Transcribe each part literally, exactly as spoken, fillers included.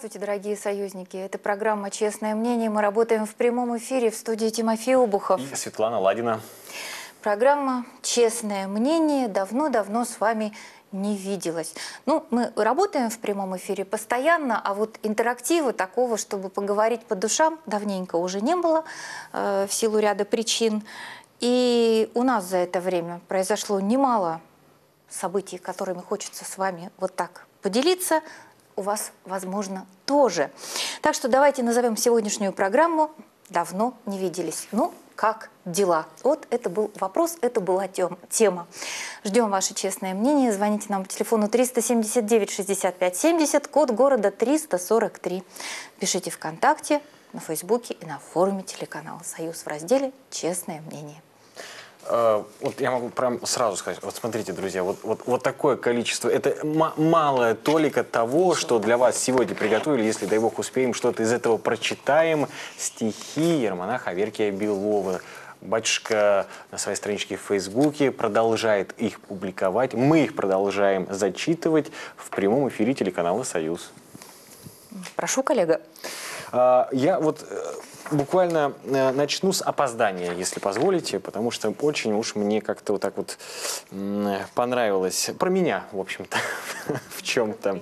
Здравствуйте, дорогие союзники. Это программа «Честное мнение». Мы работаем в прямом эфире в студии Тимофей Обухов. И Светлана Ладина. Программа «Честное мнение» давно-давно с вами не виделась. Ну, мы работаем в прямом эфире постоянно, а вот интерактива такого, чтобы поговорить по душам, давненько уже не было э, в силу ряда причин. И у нас за это время произошло немало событий, которыми хочется с вами вот так поделиться. У вас, возможно, тоже. Так что давайте назовем сегодняшнюю программу «Давно не виделись». Ну, как дела? Вот это был вопрос, это была тема. Ждем ваше честное мнение. Звоните нам по телефону триста семьдесят девять шестьдесят пять семьдесят, код города триста сорок три. Пишите ВКонтакте, на Фейсбуке и на форуме телеканала «Союз» в разделе «Честное мнение». Вот я могу прям сразу сказать, вот смотрите, друзья, вот, вот, вот такое количество, это малая толика того, что для вас сегодня приготовили, если, дай бог, успеем, что-то из этого прочитаем. Стихи Ермонаха Аверкия Белова. Батюшка на своей страничке в Фейсбуке продолжает их публиковать, мы их продолжаем зачитывать в прямом эфире телеканала «Союз». Прошу, коллега. Я вот буквально начну с опоздания, если позволите, потому что очень уж мне как-то вот так вот понравилось. Про меня, в общем-то, в чем-то.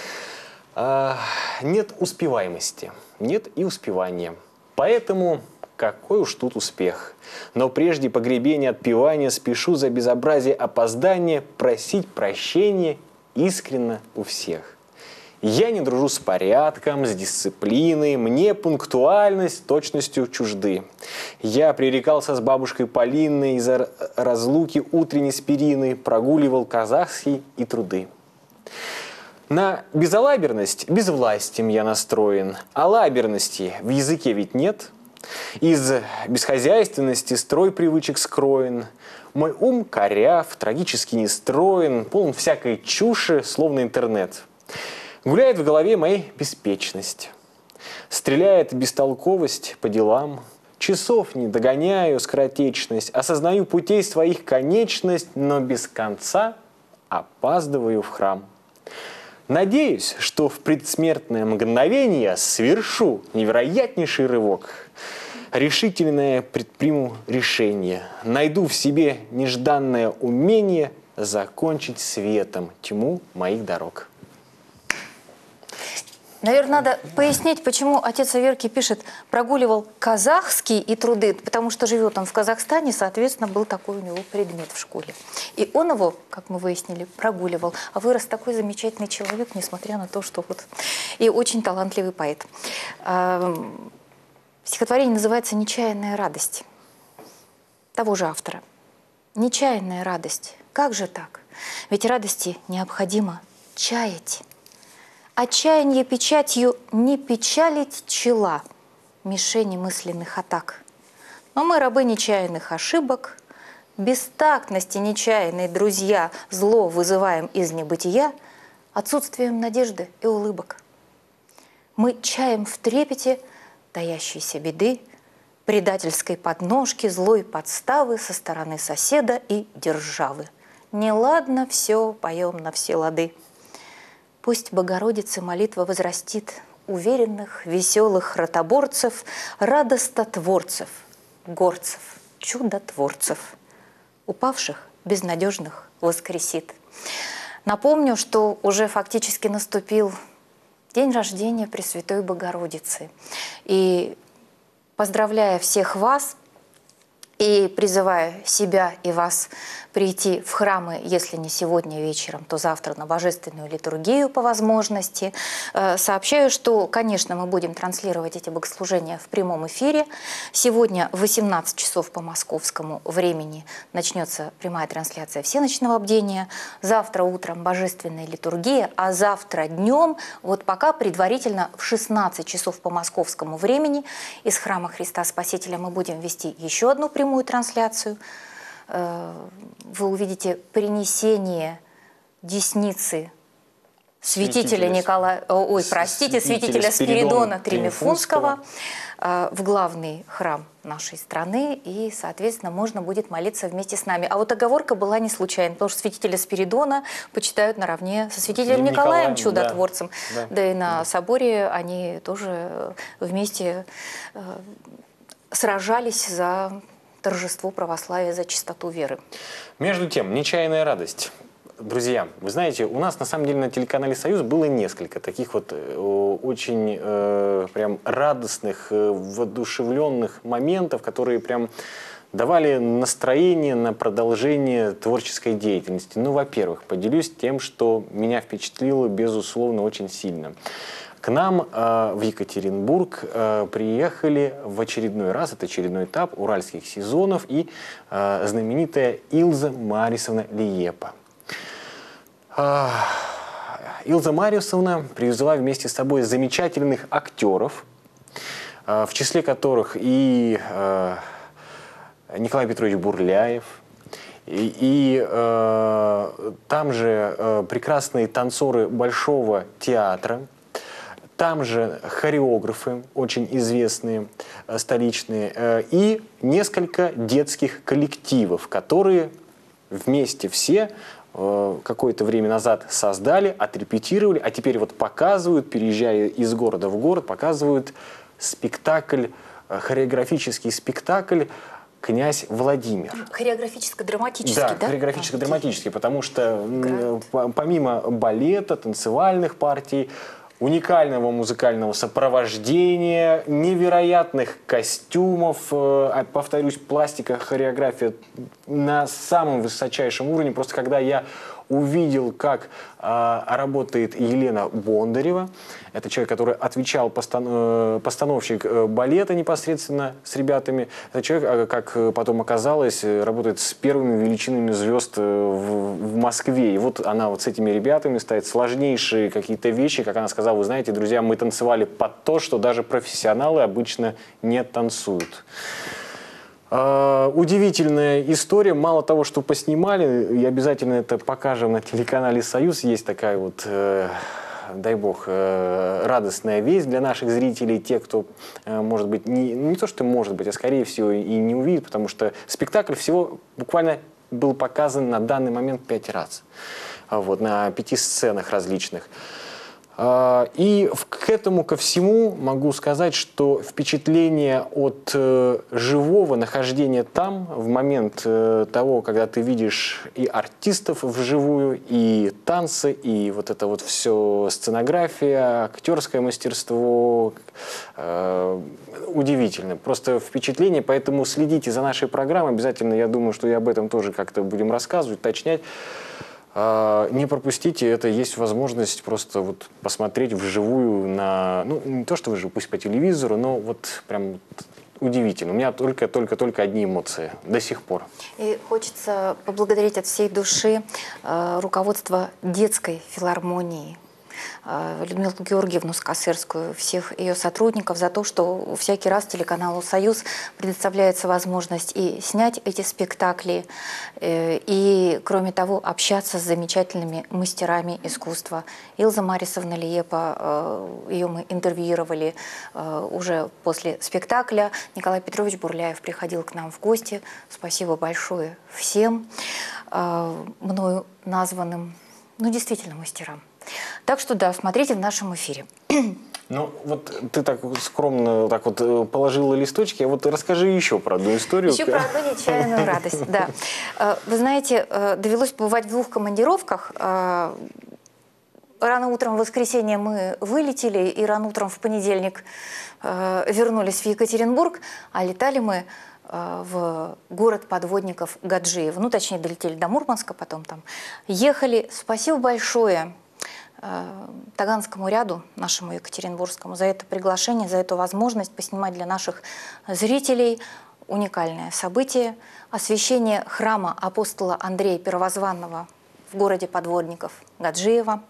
Нет успеваемости, нет и успевания. Поэтому какой уж тут успех. Но прежде погребения отпевания спешу за безобразие опоздания просить прощения искренно у всех. Я не дружу с порядком, с дисциплиной, мне пунктуальность точностью чужды. Я пререкался с бабушкой Полиной из-за разлуки утренней с периной, прогуливал казахский и труды. На безалаберность безвластием я настроен, а лаберности в языке ведь нет. Из бесхозяйственности строй привычек скроен. Мой ум коряв, трагически нестроен, полон всякой чуши, словно интернет. Гуляет в голове моей беспечность, стреляет бестолковость по делам, часов не догоняю скоротечность, осознаю путей своих конечность, но без конца опаздываю в храм. Надеюсь, что в предсмертное мгновение свершу невероятнейший рывок. Решительное предприму решение, найду в себе нежданное умение закончить светом тьму моих дорог. Наверное, надо пояснить, почему отец Аверки пишет «прогуливал казахский и труды», потому что живет он в Казахстане, соответственно, был такой у него предмет в школе. И он его, как мы выяснили, прогуливал. А вырос такой замечательный человек, несмотря на то, что вот... И очень талантливый поэт. Стихотворение называется «Нечаянная радость» того же автора. Нечаянная радость. Как же так? Ведь радости необходимо чаять. Отчаяние печатью не печалить чела, мишени мысленных атак. Но мы рабы нечаянных ошибок, бестактности нечаянные друзья, зло вызываем из небытия отсутствием надежды и улыбок. Мы чаем в трепете таящейся беды, предательской подножки, злой подставы со стороны соседа и державы. Неладно все, поем на все лады. Пусть Богородице молитва возрастит уверенных, веселых ротоборцев, радостотворцев, горцев, чудотворцев, упавших, безнадежных воскресит. Напомню, что уже фактически наступил день рождения Пресвятой Богородицы. И поздравляя всех вас и призывая себя и вас прийти в храмы, если не сегодня вечером, то завтра на божественную литургию по возможности. Сообщаю, что, конечно, мы будем транслировать эти богослужения в прямом эфире. Сегодня в восемнадцать часов по московскому времени начнется прямая трансляция всеночного бдения. Завтра утром божественная литургия, а завтра днем, вот пока предварительно в шестнадцать часов по московскому времени из храма Христа Спасителя мы будем вести еще одну прямую трансляцию. Вы увидите принесение десницы святителя Николая, ой, простите, святителя Спиридона Тремифунского в главный храм нашей страны, и, соответственно, можно будет молиться вместе с нами. А вот оговорка была не случайна, потому что святителя Спиридона почитают наравне со святителем Николаем, Николаем Чудотворцем. Да, да. Да и на соборе они тоже вместе сражались за торжество православия, за чистоту веры. Между тем, нечаянная радость. Друзья, вы знаете, у нас на самом деле на телеканале «Союз» было несколько таких вот э, очень э, прям радостных, э, воодушевленных моментов, которые прям давали настроение на продолжение творческой деятельности. Ну, во-первых, поделюсь тем, что меня впечатлило, безусловно, очень сильно. К нам э, в Екатеринбург э, приехали в очередной раз, это очередной этап уральских сезонов, и э, знаменитая Илза Марисовна Лиепа. Илза Марисовна привезла вместе с собой замечательных актеров, в числе которых и Николай Петрович Бурляев, и, и э, там же э, прекрасные танцоры Большого театра, там же хореографы, очень известные, э, столичные, э, и несколько детских коллективов, которые вместе все какое-то время назад создали, отрепетировали, а теперь вот показывают, переезжая из города в город, показывают спектакль, хореографический спектакль «Князь Владимир». Хореографическо-драматический, да? Да, хореографическо-драматический, потому что Гранд. помимо балета, танцевальных партий, уникального музыкального сопровождения, невероятных костюмов, повторюсь, пластика, хореография на самом высочайшем уровне. Просто когда я увидел, как э, работает Елена Бондарева, это человек, который отвечал, постан постановщик балета непосредственно с ребятами, это человек, как потом оказалось, работает с первыми величинами звезд в, в Москве. И вот она вот с этими ребятами ставит сложнейшие какие-то вещи, как она сказала, вы знаете, друзья, мы танцевали под то, что даже профессионалы обычно не танцуют. Uh, удивительная история. Мало того, что поснимали, и обязательно это покажем на телеканале «Союз». Есть такая вот, э, дай бог, э, радостная весть для наших зрителей. Те, кто, э, может быть, не, не то, что может быть, а скорее всего и не увидит, потому что спектакль всего буквально был показан на данный момент пять раз. Вот, на пяти сценах различных. И к этому, ко всему могу сказать, что впечатление от э, живого нахождения там, в момент э, того, когда ты видишь и артистов вживую, и танцы, и вот это вот все сценография, актерское мастерство, э, удивительно. Просто впечатление, поэтому следите за нашей программой. Обязательно, я думаю, что и об этом тоже как-то будем рассказывать, уточнять. Не пропустите, это есть возможность просто вот посмотреть вживую на, ну, не то что вживую, пусть по телевизору, но вот прям удивительно. У меня только-только-только одни эмоции до сих пор. И хочется поблагодарить от всей души э, руководство детской филармонии, Людмилу Георгиевну Скосырскую, всех ее сотрудников за то, что всякий раз телеканалу «Союз» предоставляется возможность и снять эти спектакли, и, кроме того, общаться с замечательными мастерами искусства. Илза Марисовна Лиепа, ее мы интервьюировали уже после спектакля. Николай Петрович Бурляев приходил к нам в гости. Спасибо большое всем мною названным, ну, действительно, мастерам. Так что да, смотрите в нашем эфире. Ну, вот ты так скромно так вот положила листочки, а вот расскажи еще про одну историю. Еще про одну нечаянную радость, да. Вы знаете, довелось побывать в двух командировках. Рано утром в воскресенье мы вылетели, и рано утром в понедельник вернулись в Екатеринбург, а летали мы в город подводников Гаджиево. Ну, точнее, долетели до Мурманска, потом там ехали. Спасибо большое Таганскому ряду, нашему екатеринбургскому, за это приглашение, за эту возможность поснимать для наших зрителей уникальное событие – освящение храма апостола Андрея Первозванного в городе подводников Гаджиево.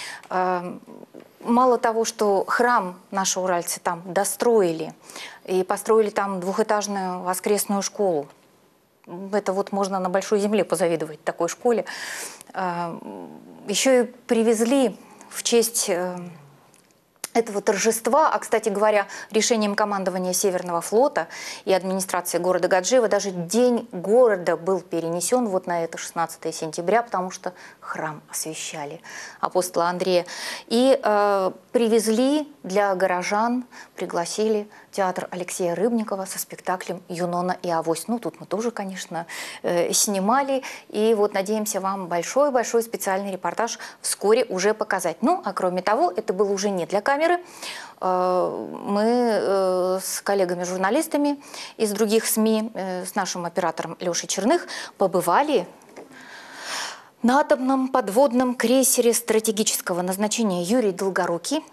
Мало того, что храм наши уральцы там достроили и построили там двухэтажную воскресную школу, это вот можно на большой земле позавидовать такой школе. Еще и привезли в честь э, этого торжества, а, кстати говоря, решением командования Северного флота и администрации города Гаджиева даже День города был перенесен вот на это шестнадцатое сентября, потому что храм освящали апостола Андрея. И э, привезли для горожан, пригласили театр Алексея Рыбникова со спектаклем «Юнона и Авось». Ну, тут мы тоже, конечно, э, снимали. И вот надеемся вам большой-большой специальный репортаж вскоре уже показать. Ну, а кроме того, это было уже не для камеры. Э, мы э, с коллегами-журналистами из других СМИ, э, с нашим оператором Лешей Черных, побывали на атомном подводном крейсере стратегического назначения «Юрий Долгорукий».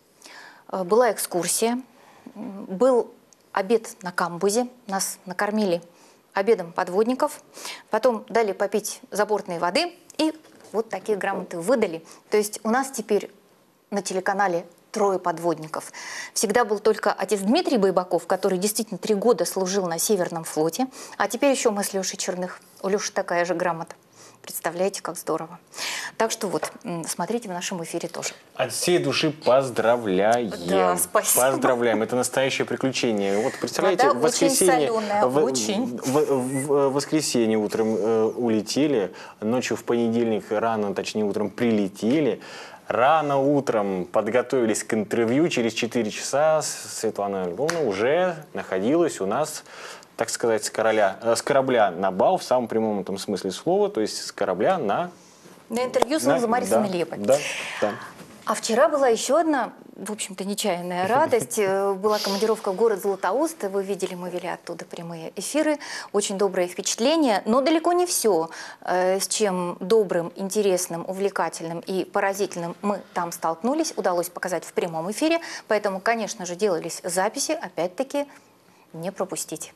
Э, была экскурсия. Был обед на камбузе, нас накормили обедом подводников, потом дали попить забортной воды и вот такие грамоты выдали. То есть у нас теперь на телеканале трое подводников. Всегда был только отец Дмитрий Байбаков, который действительно три года служил на Северном флоте, а теперь еще мы с Лешей Черных. У Леши такая же грамота. Представляете, как здорово. Так что вот, смотрите в нашем эфире тоже. От всей души поздравляем. Да, спасибо. Поздравляем. Это настоящее приключение. Вот представляете, вода в воскресенье, очень соленая, в, очень. В, в, в воскресенье утром э, улетели, ночью в понедельник рано, точнее утром прилетели. Рано утром подготовились к интервью. Через четыре часа Светлана Львовна уже находилась у нас, так сказать, с, короля, э, с корабля на бал, в самом прямом этом смысле слова, то есть с корабля на... На интервью с на, Лазарисом да, Лепой. Да, да. А вчера была еще одна, в общем-то, нечаянная радость. Была командировка в город Златоуст. Вы видели, мы вели оттуда прямые эфиры. Очень добрые впечатления. Но далеко не все, с чем добрым, интересным, увлекательным и поразительным мы там столкнулись, удалось показать в прямом эфире. Поэтому, конечно же, делались записи. Опять-таки, не пропустите.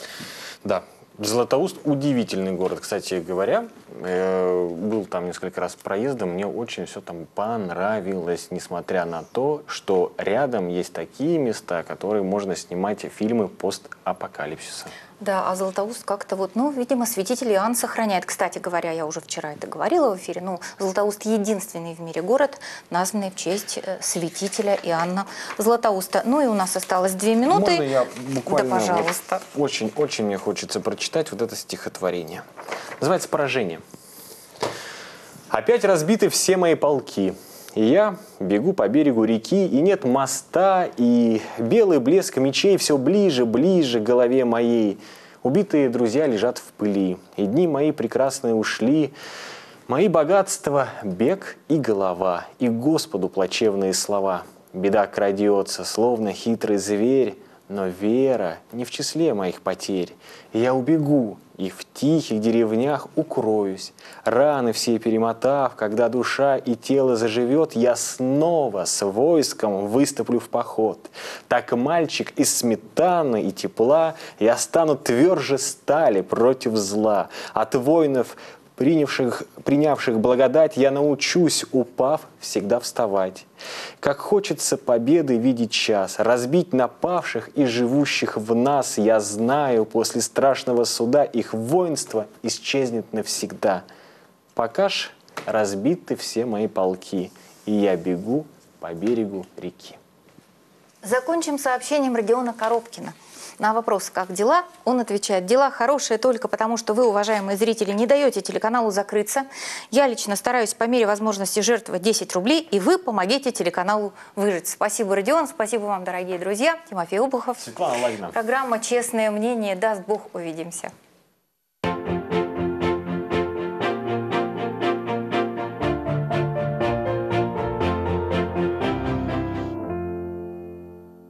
Да. Златоуст – удивительный город, кстати говоря. Э, был там несколько раз проездом, мне очень все там понравилось, несмотря на то, что рядом есть такие места, которые можно снимать фильмы постапокалипсиса. Да, а Златоуст как-то вот, ну, видимо, святитель Иоанн сохраняет. Кстати говоря, я уже вчера это говорила в эфире, ну, Златоуст единственный в мире город, названный в честь святителя Иоанна Златоуста. Ну и у нас осталось две минуты. Можно я буквально... Да, пожалуйста. Очень-очень мне хочется прочитать вот это стихотворение. Называется «Поражение». «Опять разбиты все мои полки. И я бегу по берегу реки, и нет моста, и белый блеск мечей все ближе, ближе к голове моей. Убитые друзья лежат в пыли, и дни мои прекрасные ушли. Мои богатства — бег и голова, и Господу плачевные слова. Беда крадется, словно хитрый зверь, но вера не в числе моих потерь. Я убегу и в тихих деревнях укроюсь. Раны все перемотав, когда душа и тело заживет, я снова с войском выступлю в поход. Так, мальчик из сметаны и тепла, я стану тверже стали против зла. От воинов, принявших, принявших благодать, я научусь, упав, всегда вставать. Как хочется победы видеть час, разбить напавших и живущих в нас, я знаю, после страшного суда их воинство исчезнет навсегда. Пока ж разбиты все мои полки, и я бегу по берегу реки». Закончим сообщением Родиона Коробкина. На вопрос «Как дела?», он отвечает: «Дела хорошие только потому, что вы, уважаемые зрители, не даете телеканалу закрыться. Я лично стараюсь по мере возможности жертвовать десять рублей, и вы помогите телеканалу выжить». Спасибо, Родион, спасибо вам, дорогие друзья. Тимофей Обухов. Светлана Лагина. Программа «Честное мнение». Даст Бог, увидимся.